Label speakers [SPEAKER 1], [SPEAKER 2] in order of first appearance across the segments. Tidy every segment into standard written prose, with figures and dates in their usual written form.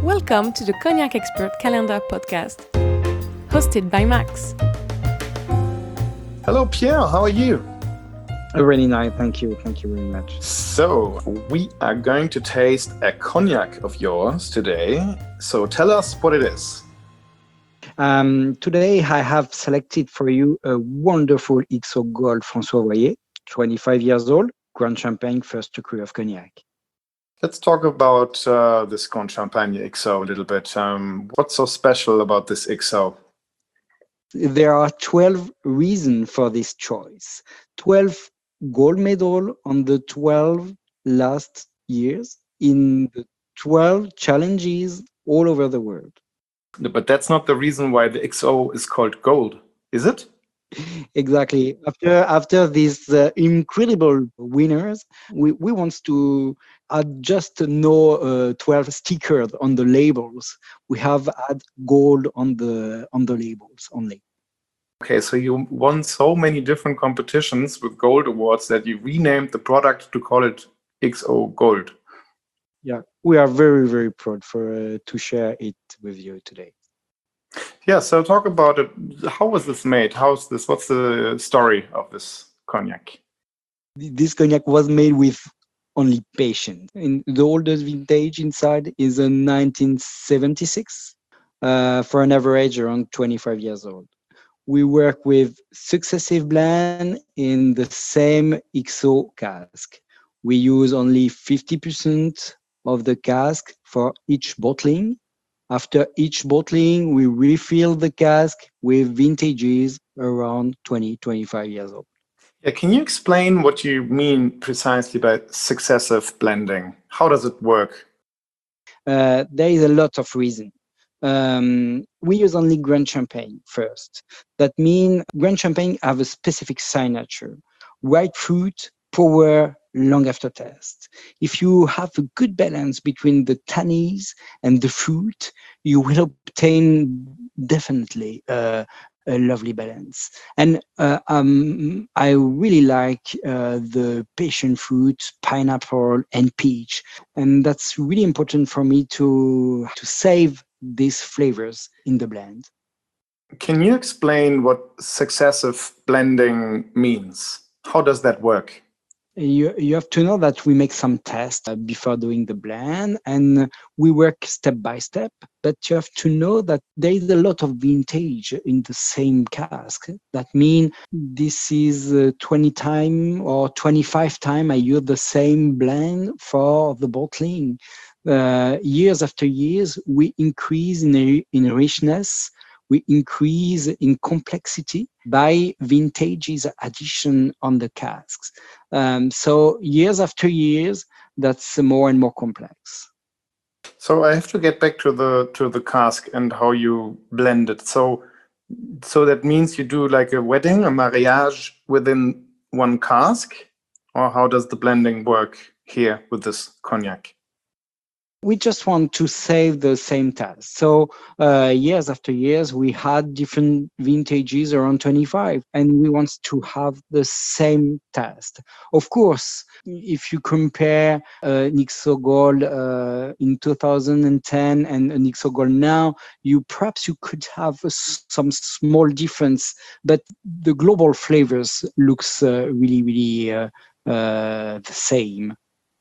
[SPEAKER 1] Welcome to the Cognac Expert Calendar podcast, hosted by Max.
[SPEAKER 2] Hello, Pierre. How are you?
[SPEAKER 3] Really nice. Thank you. Thank you very much.
[SPEAKER 2] So, we are going to taste a cognac of yours today. So, tell us what it is.
[SPEAKER 3] Today, I have selected for you a wonderful XO Gold François Royer, 25 years old, Grand Champagne first degree of cognac.
[SPEAKER 2] Let's talk about this Grand Champagne XO a little bit. What's so special about this XO?
[SPEAKER 3] There are 12 reasons for this choice. 12 gold medal on the 12 last years in the 12 challenges all over the world.
[SPEAKER 2] But that's not the reason why the XO is called gold, is it?
[SPEAKER 3] Exactly. After these incredible winners, we want to add just no 12 stickers on the labels. We have add gold on the labels only.
[SPEAKER 2] Okay, so you won so many different competitions with gold awards that you renamed the product to call it XO Gold.
[SPEAKER 3] Yeah, we are very, very proud for to share it with you today.
[SPEAKER 2] Yeah, so talk about it. How was this made? How's this? What's the story of this cognac?
[SPEAKER 3] This cognac was made with only patience. And the oldest vintage inside is a 1976 for an average around 25 years old. We work with successive blend in the same XO cask. We use only 50% of the cask for each bottling. After each bottling, we refill the cask with vintages around 25 years old.
[SPEAKER 2] Yeah, can you explain what you mean precisely by successive blending? How does it work?
[SPEAKER 3] There is a lot of reason. We use only Grand Champagne first. That means Grand Champagne have a specific signature: ripe fruit, power, long aftertaste. If you have a good balance between the tannins and the fruit, you will obtain definitely a lovely balance. And I really like the passion fruit, pineapple, and peach. And that's really important for me to save these flavors in the blend.
[SPEAKER 2] Can you explain what successive blending means? How does that work?
[SPEAKER 3] You have to know that we make some tests before doing the blend, and we work step by step. But you have to know that there is a lot of vintage in the same cask. That means this is 20 time or 25 time I use the same blend for the bottling. Years after years, we increase in richness, we increase in complexity by vintages addition on the casks. So years after years, that's more and more complex.
[SPEAKER 2] So I have to get back to the cask and how you blend it. So that means you do like a wedding, a mariage within one cask, or how does the blending work here with this cognac?
[SPEAKER 3] We just want to save the same task. So years after years, we had different vintages around 25, and we want to have the same task. Of course, if you compare XO Gold in 2010 and XO Gold now, perhaps you could have some small difference, but the global flavors looks really the same.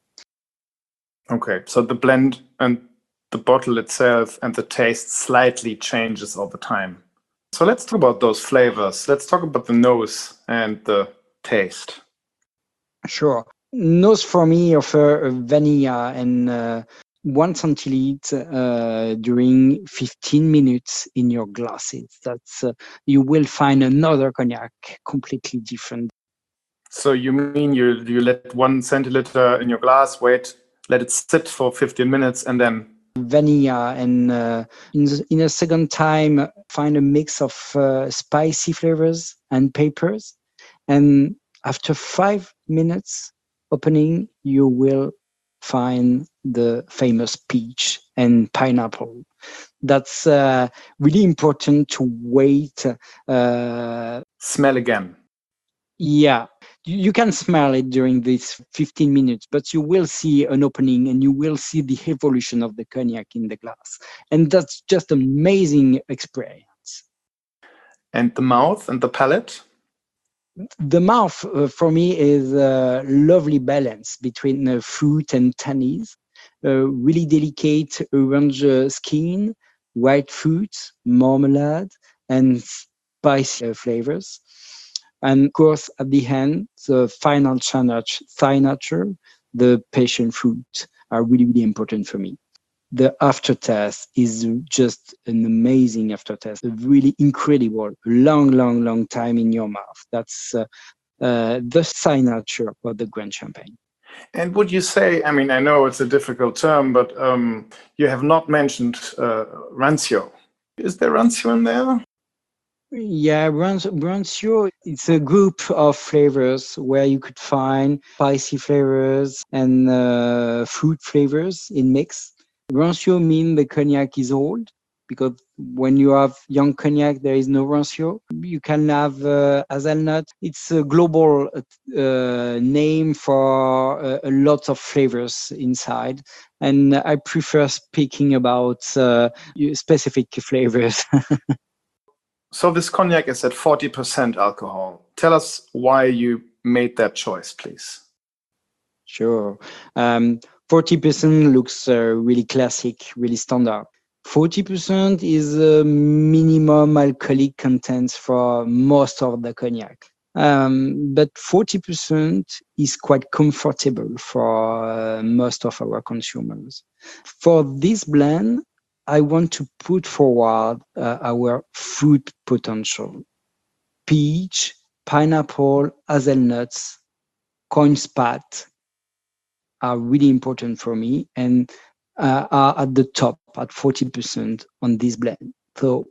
[SPEAKER 2] Okay, so the blend and the bottle itself and the taste slightly changes over time. So let's talk about those flavors. Let's talk about the nose and the taste.
[SPEAKER 3] Sure. Nose for me offer vanilla and 1 centiliter during 15 minutes in your glasses. That's you will find another cognac completely different.
[SPEAKER 2] So you mean you let 1 centiliter in your glass, let it sit for 15 minutes, and then
[SPEAKER 3] vanilla and in a second time find a mix of spicy flavors and peppers, and after 5 minutes opening you will find the famous peach and pineapple. That's really important to wait.
[SPEAKER 2] Smell again.
[SPEAKER 3] Yeah, You can smell it during these 15 minutes, but you will see an opening and you will see the evolution of the cognac in the glass. And that's just amazing experience.
[SPEAKER 2] And the mouth and the palate?
[SPEAKER 3] The mouth for me is a lovely balance between fruit and tannins, really delicate orange skin, white fruits, marmalade, and spicy flavors. And of course, at the end, the final signature, the passion fruit are really, really important for me. The aftertaste is just an amazing aftertaste, a really incredible, long time in your mouth. That's the signature of the Grand Champagne.
[SPEAKER 2] And would you say, I mean, I know it's a difficult term, but you have not mentioned rancio. Is there rancio in there?
[SPEAKER 3] Yeah, Rancio, it's a group of flavors where you could find spicy flavors and fruit flavors in mix. Rancio means the cognac is old, because when you have young cognac, there is no rancio. You can have hazelnut. It's a global name for a lot of flavors inside. And I prefer speaking about specific flavors.
[SPEAKER 2] So this cognac is at 40% alcohol. Tell us why you made that choice, please.
[SPEAKER 3] Sure. 40% looks really classic, really standard. 40% is a minimum alcoholic content for most of the cognac. But 40% is quite comfortable for most of our consumers. For this blend, I want to put forward our fruit potential. Peach, pineapple, hazelnuts, corn spat are really important for me and are at the top at 40% on this blend. So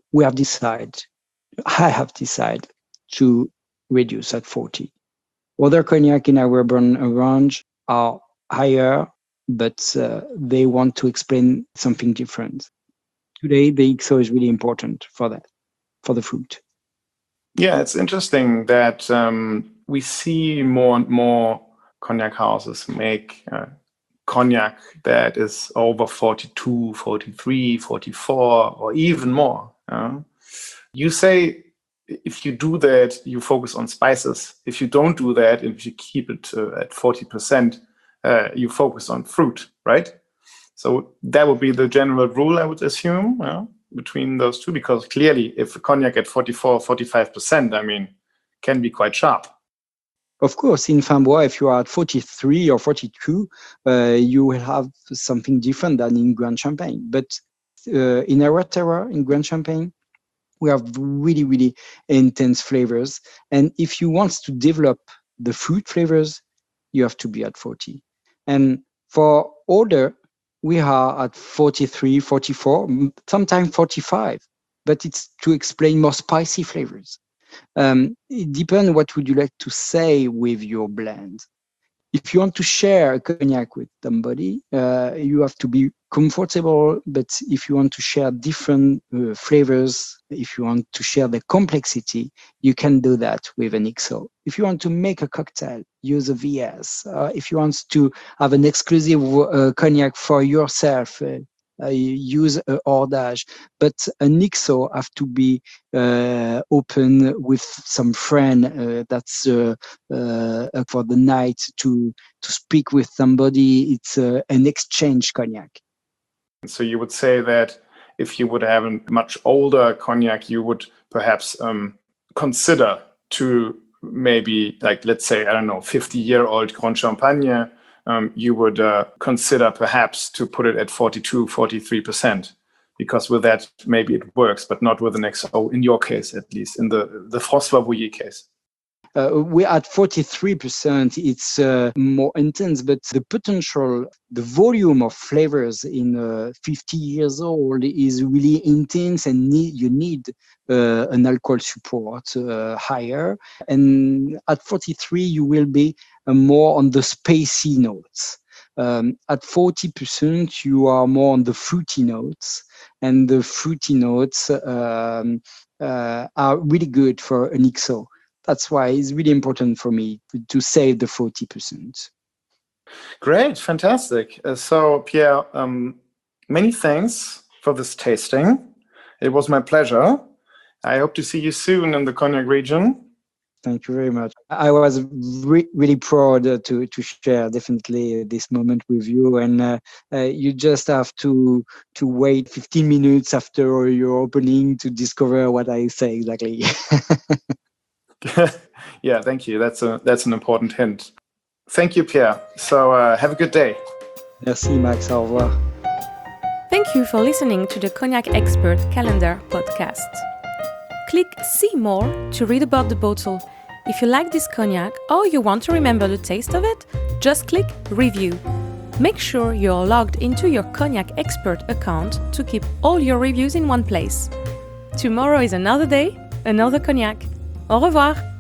[SPEAKER 3] I have decided to reduce at 40. Other cognac in our brand range are higher, but they want to explain something different. Today, the XO is really important for that, for the fruit.
[SPEAKER 2] Yeah, it's interesting that we see more and more cognac houses make cognac that is over 42, 43, 44, or even more. You say if you do that, you focus on spices. If you don't do that, if you keep it at 40%, you focus on fruit, right? So that would be the general rule, I would assume, between those two, because clearly if a cognac at 44, 45%, I mean, can be quite sharp.
[SPEAKER 3] Of course, in Framboise, if you are at 43 or 42, you will have something different than in Grand Champagne. But in our terroir, in Grand Champagne, we have really, really intense flavors. And if you want to develop the fruit flavors, you have to be at 40. And for older, we are at 43, 44, sometimes 45. But it's to explain more spicy flavors. It depends what would you like to say with your blend. If you want to share a cognac with somebody, you have to be comfortable. But if you want to share different flavors, if you want to share the complexity, you can do that with an XO. If you want to make a cocktail, use a VS. If you want to have an exclusive cognac for yourself, use a hors but an XO have to be open with some friend that's for the night to speak with somebody. It's an exchange cognac.
[SPEAKER 2] So you would say that if you would have a much older cognac, you would perhaps consider to maybe, like, let's say, I don't know, 50-year-old Grand Champagne, you would consider perhaps to put it at 42, 43%, because with that, maybe it works, but not with an XO, in your case, at least, in the François Bouilly case.
[SPEAKER 3] We're at 43%. It's more intense, but the potential, the volume of flavors in 50 years old is really intense, and you need an alcohol support higher. And at 43, you will be more on the spacey notes. At 40%, you are more on the fruity notes, and the fruity notes are really good for an XO. That's why it's really important for me to save the 40%.
[SPEAKER 2] Great, fantastic. So, Pierre, many thanks for this tasting. It was my pleasure. I hope to see you soon in the Cognac region.
[SPEAKER 3] Thank you very much. I was really proud to share definitely this moment with you. And you just have to wait 15 minutes after your opening to discover what I say exactly.
[SPEAKER 2] Yeah, thank you. That's an important hint. Thank you, Pierre. So have a good day.
[SPEAKER 3] Merci, Max. Au revoir.
[SPEAKER 1] Thank you for listening to the Cognac Expert Calendar podcast. Click See More to read about the bottle. If you like this cognac or you want to remember the taste of it, just click Review. Make sure you're logged into your Cognac Expert account to keep all your reviews in one place. Tomorrow is another day, another cognac. Au revoir!